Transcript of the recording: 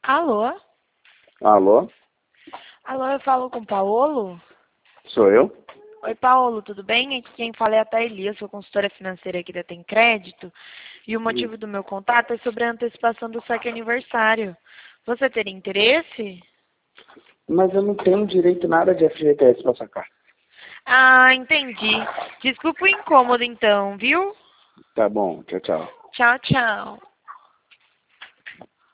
Alô? Alô? Alô, eu falo com o Paolo? Sou eu? Oi, Paolo, tudo bem? Aqui quem fala é a Thaili, eu sou consultora financeira aqui da Tem Crédito. E o motivo do meu contato é sobre a antecipação do saque aniversário. Você teria interesse? Mas eu não tenho direito nada de FGTS para sacar. Ah, entendi. Desculpa o incômodo então, viu? Tá bom, tchau, tchau. Tchau, tchau.